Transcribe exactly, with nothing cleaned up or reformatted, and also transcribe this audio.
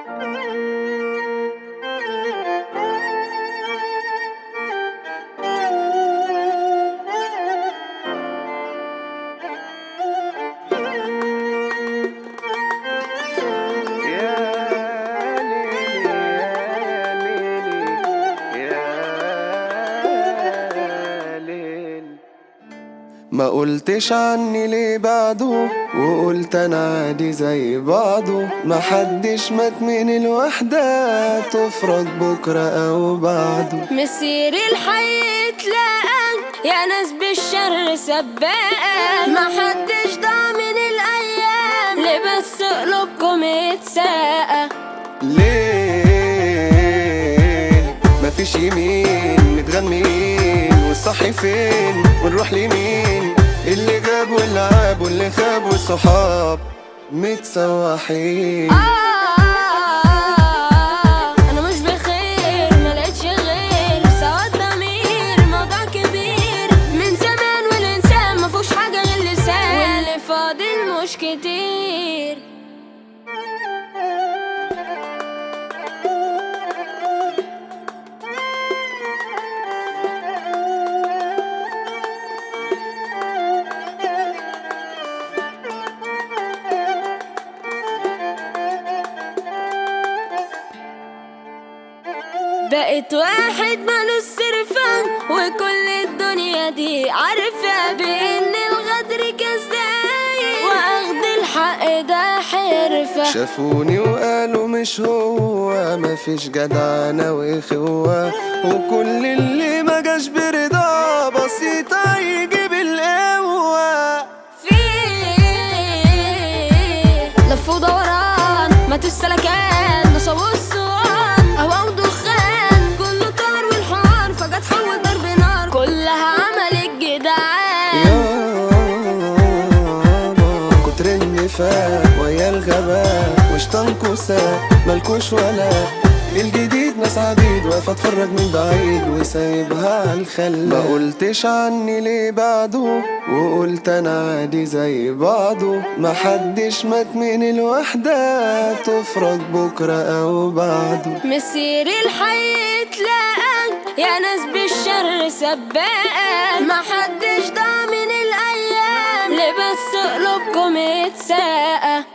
ما قلتش عني ليه بعده، وقلت انا عادي زي بعضه. ما حدش مات من الوحدة، تفرج بكرة او بعده. مسير الحي اتلاقى يا ناس بالشر سباقة. ما حدش ضاع من الايام، ليه بس قلوبكم اتساقة؟ ليه مفيش يمين متغمين، والصح فين ونروح لمين؟ اللي غاب واللي عاب واللي خاب، والصحاب متسوحين. آه انا مش بخير، ملقتش غير سواد ضمير. موضوع كبير من زمان، والانسان مفوش حاجة غير لسان، واللي فاضل مش كتير. بقيت واحد مالوش سرفان، وكل الدنيا دي عارفة بإن الغدر كذاب، وأخد الحق ده حرفة. شافوني وقالوا مش هو، مفيش جدعنة وإخوة، وكل اللي ما جاش برضا بسيطة يجيب القوة. في لف ودوران ما تسلكان، نصب والصوان هوا ودخان، كله طار والحار فجأة تحول ضرب نار، كلها عملت جدعان. يابا كتر النفاق ويا الغباء، وشطانكوا ساق ملكوش ولا الجديد. ناس عبيد واقفة اتفرج من بعيد وسايبها عالخلا. ما قلتش عني ليه بعده، وقلت انا عادي زي بعضه. ما حدش مات من الوحدة، تفرج بكرة او بعده. مسير الحي اتلاقى يا ناس بالشر سباقة. ما حدش ضاع من الايام، ليه بس قلوبكم اتساقة؟